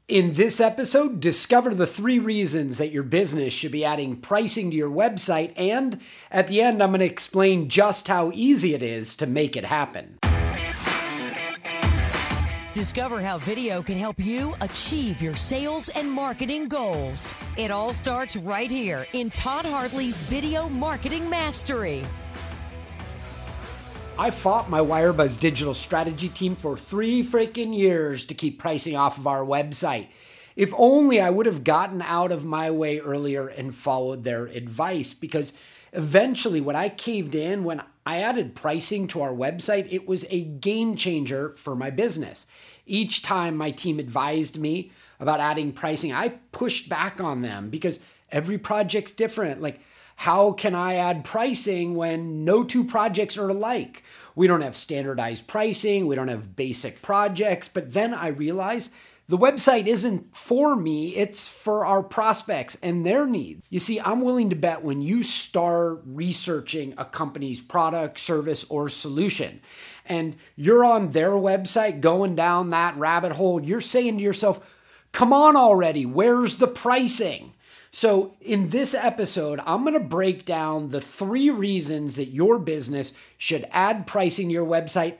In this episode, discover the 3 reasons that your business should be adding pricing to your website, and at the end, I'm going to explain just how easy it is to make it happen. Discover how video can help you achieve your sales and marketing goals. It all starts right here in Todd Hartley's Video Marketing Mastery. I fought my Wirebuzz digital strategy team for 3 freaking years to keep pricing off of our website. If only I would have gotten out of my way earlier and followed their advice, because eventually when I caved in, when I added pricing to our website, it was a game changer for my business. Each time my team advised me about adding pricing, I pushed back on them because every project's different. Like, how can I add pricing when no 2 projects are alike? We don't have standardized pricing. We don't have basic projects. But then I realized the website isn't for me. It's for our prospects and their needs. You see, I'm willing to bet when you start researching a company's product, service, or solution, and you're on their website going down that rabbit hole, you're saying to yourself, come on already, where's the pricing? So in this episode, I'm going to break down the 3 reasons that your business should add pricing to your website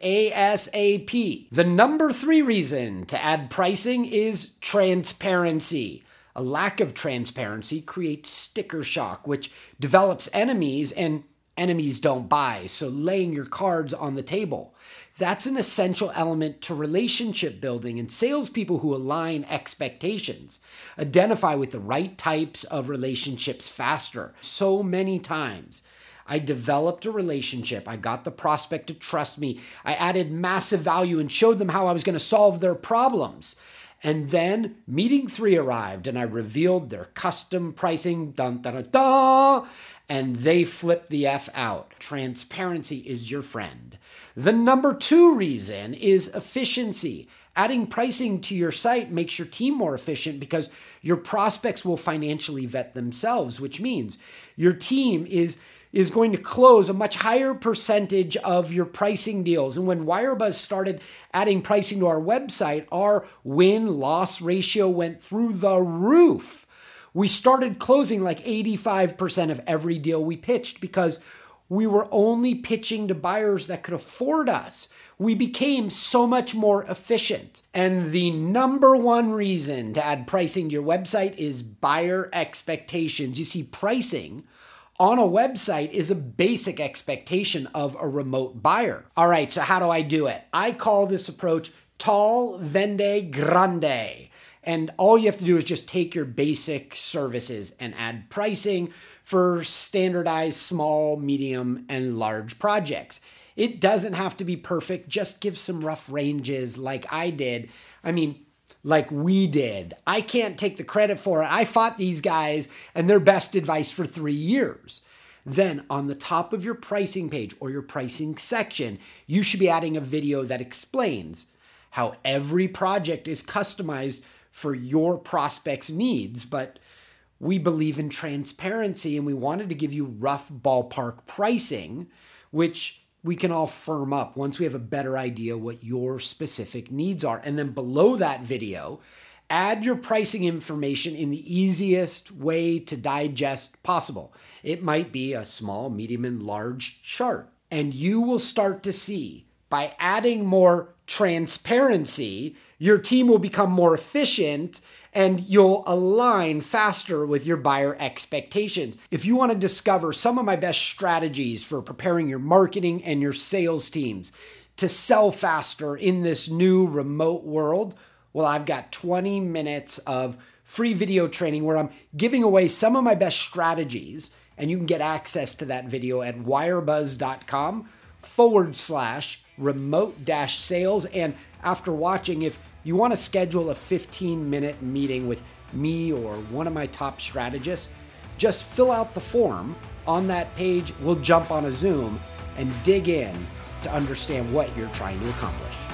ASAP. The number 3 reason to add pricing is transparency. A lack of transparency creates sticker shock, which develops enemies, and enemies don't buy. So laying your cards on the table. That's an essential element to relationship building, and salespeople who align expectations identify with the right types of relationships faster. So many times I developed a relationship. I got the prospect to trust me. I added massive value and showed them how I was going to solve their problems. And then meeting 3 arrived and I revealed their custom pricing, dun, dun, dun, dun, and they flipped the F out. Transparency is your friend. The number 2 reason is efficiency. Adding pricing to your site makes your team more efficient because your prospects will financially vet themselves, which means your team is going to close a much higher percentage of your pricing deals. And when Wirebuzz started adding pricing to our website, our win-loss ratio went through the roof. We started closing like 85% of every deal we pitched because we were only pitching to buyers that could afford us. We became so much more efficient. And the number 1 reason to add pricing to your website is buyer expectations. You see, pricing on a website is a basic expectation of a remote buyer. All right, so how do I do it? I call this approach tall, vende, grande. And all you have to do is just take your basic services and add pricing for standardized small, medium, and large projects. It doesn't have to be perfect. Just give some rough ranges like I did. Like we did. I can't take the credit for it. I fought these guys and their best advice for 3 years. Then on the top of your pricing page or your pricing section, you should be adding a video that explains how every project is customized for your prospect's needs. But we believe in transparency and we wanted to give you rough ballpark pricing, which we can all firm up once we have a better idea what your specific needs are. And then below that video, add your pricing information in the easiest way to digest possible. It might be a small, medium, and large chart. And you will start to see, by adding more transparency, your team will become more efficient and you'll align faster with your buyer expectations. If you want to discover some of my best strategies for preparing your marketing and your sales teams to sell faster in this new remote world, well, I've got 20 minutes of free video training where I'm giving away some of my best strategies, and you can get access to that video at wirebuzz.com/remote-sales. And after watching, if you want to schedule a 15-minute meeting with me or one of my top strategists, just fill out the form on that page. We'll jump on a Zoom and dig in to understand what you're trying to accomplish.